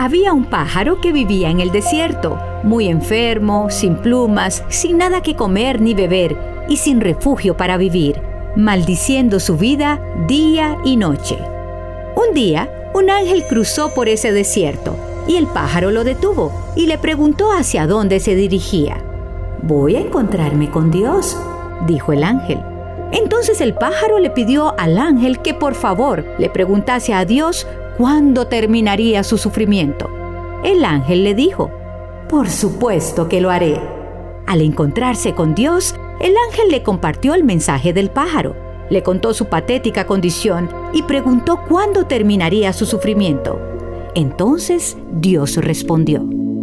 Había un pájaro que vivía en el desierto, muy enfermo, sin plumas, sin nada que comer ni beber y sin refugio para vivir, maldiciendo su vida día y noche. Un día, un ángel cruzó por ese desierto y el pájaro lo detuvo y le preguntó hacia dónde se dirigía. «Voy a encontrarme con Dios», dijo el ángel. Entonces el pájaro le pidió al ángel que por favor le preguntase a Dios cuándo terminaría su sufrimiento. El ángel le dijo: «Por supuesto que lo haré». Al encontrarse con Dios, el ángel le compartió el mensaje del pájaro, le contó su patética condición y preguntó cuándo terminaría su sufrimiento. Entonces Dios respondió: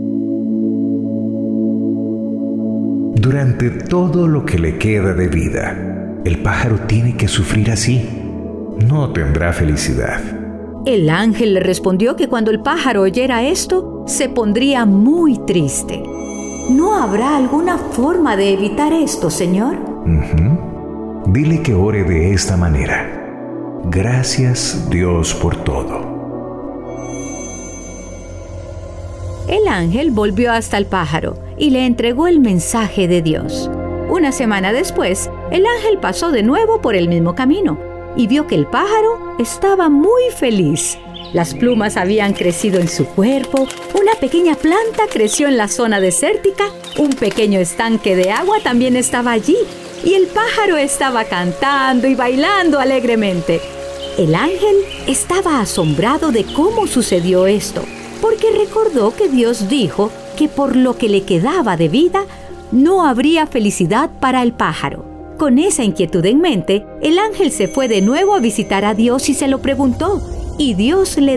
«Durante todo lo que le queda de vida, el pájaro tiene que sufrir así. No tendrá felicidad». El ángel le respondió que cuando el pájaro oyera esto, se pondría muy triste. «¿No habrá alguna forma de evitar esto, Señor?». Dile que ore de esta manera: «Gracias, Dios, por todo». El ángel volvió hasta el pájaro y le entregó el mensaje de Dios. Una semana después, el ángel pasó de nuevo por el mismo camino y vio que el pájaro estaba muy feliz. Las plumas habían crecido en su cuerpo, una pequeña planta creció en la zona desértica, un pequeño estanque de agua también estaba allí y el pájaro estaba cantando y bailando alegremente. El ángel estaba asombrado de cómo sucedió esto, porque recordó que Dios dijo que por lo que le quedaba de vida, no habría felicidad para el pájaro. Con esa inquietud en mente, el ángel se fue de nuevo a visitar a Dios y se lo preguntó, y Dios le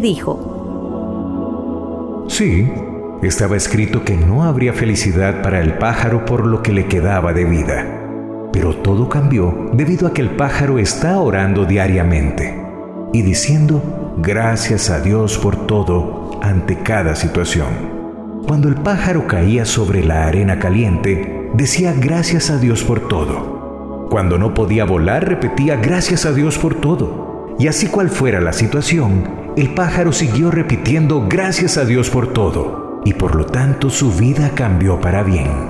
dijo: «Sí, estaba escrito que no habría felicidad para el pájaro por lo que le quedaba de vida. Pero todo cambió debido a que el pájaro está orando diariamente y diciendo gracias a Dios por todo ante cada situación. Cuando el pájaro caía sobre la arena caliente, decía gracias a Dios por todo. Cuando no podía volar, repetía gracias a Dios por todo. Y así cual fuera la situación, el pájaro siguió repitiendo gracias a Dios por todo, y por lo tanto su vida cambió para bien».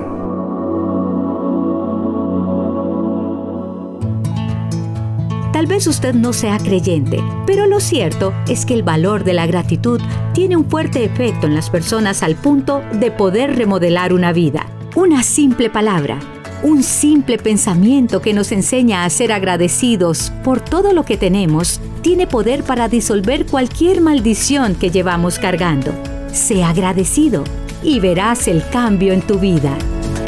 Tal vez usted no sea creyente, pero lo cierto es que el valor de la gratitud tiene un fuerte efecto en las personas al punto de poder remodelar una vida. Una simple palabra, un simple pensamiento que nos enseña a ser agradecidos por todo lo que tenemos, tiene poder para disolver cualquier maldición que llevamos cargando. Sé agradecido y verás el cambio en tu vida.